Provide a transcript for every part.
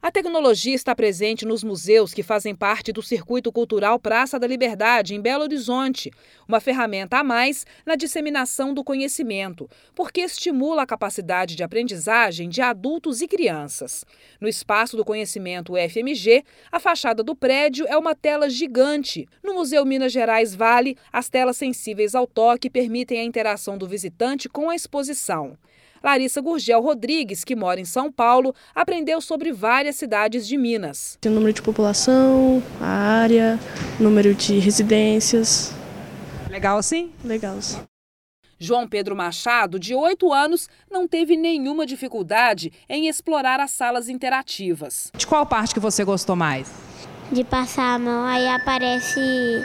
A tecnologia está presente nos museus que fazem parte do Circuito Cultural Praça da Liberdade, em Belo Horizonte, uma ferramenta a mais na disseminação do conhecimento, porque estimula a capacidade de aprendizagem de adultos e crianças. No Espaço do Conhecimento UFMG, a fachada do prédio é uma tela gigante. No Museu Minas Gerais Vale, as telas sensíveis ao toque permitem a interação do visitante com a exposição. Larissa Gurgel Rodrigues, que mora em São Paulo, aprendeu sobre várias cidades de Minas. Tem o número de população, a área, número de residências. Legal sim? Legal sim. João Pedro Machado, de 8 anos, não teve nenhuma dificuldade em explorar as salas interativas. De qual parte que você gostou mais? De passar a mão, aí aparece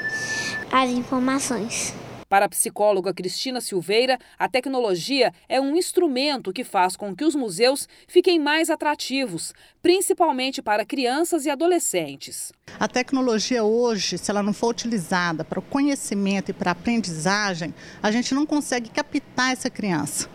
as informações. Para a psicóloga Cristina Silveira, a tecnologia é um instrumento que faz com que os museus fiquem mais atrativos, principalmente para crianças e adolescentes. A tecnologia hoje, se ela não for utilizada para o conhecimento e para a aprendizagem, a gente não consegue captar essa criança.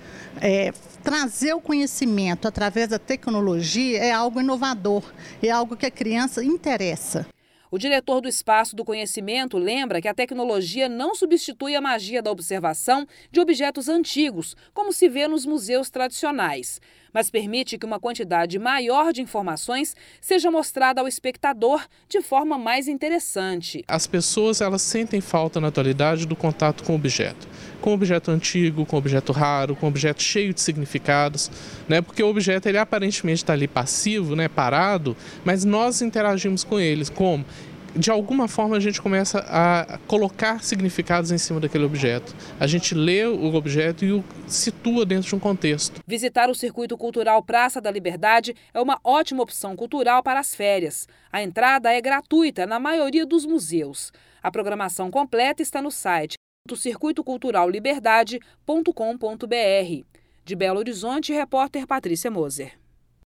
Trazer o conhecimento através da tecnologia é algo inovador, é algo que a criança interessa. O diretor do Espaço do Conhecimento lembra que a tecnologia não substitui a magia da observação de objetos antigos, como se vê nos museus tradicionais, mas permite que uma quantidade maior de informações seja mostrada ao espectador de forma mais interessante. As pessoas elas sentem falta na atualidade do contato com o objeto antigo, com o objeto raro, com o objeto cheio de significados, né? Porque o objeto ele aparentemente está ali passivo, né? Parado, mas nós interagimos com eles. Como? De alguma forma a gente começa a colocar significados em cima daquele objeto. A gente lê o objeto e o situa dentro de um contexto. Visitar o Circuito Cultural Praça da Liberdade é uma ótima opção cultural para as férias. A entrada é gratuita na maioria dos museus. A programação completa está no site do circuitoculturalliberdade.com.br. De Belo Horizonte, repórter Patrícia Moser.